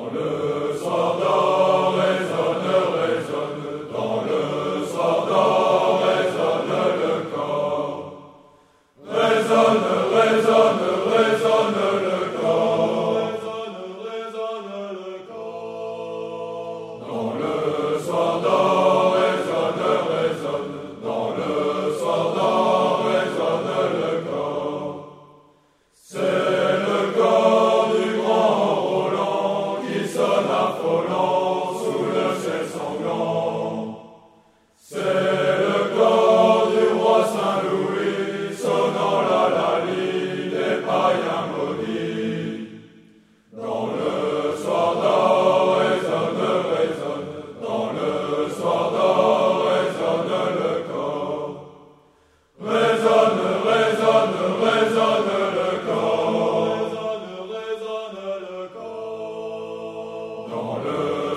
Le soir d'or résonne, résonne, dans le soir d'or résonne le corps. Résonne, résonne, résonne le corps. Résonne, résonne le corps. Dans le soir d'or résonne, résonne, dans le soir d'or résonne le corps. C'est le corps du grand Roland qui sonne affolant sous le ciel sanglant. C'est le corps du roi Saint-Louis sonnant la lalie des païens maudits. Dans le soir d'or résonne, résonne, dans le soir d'or résonne le corps. Résonne, résonne, résonne le corps. Résonne, résonne le corps. Dans le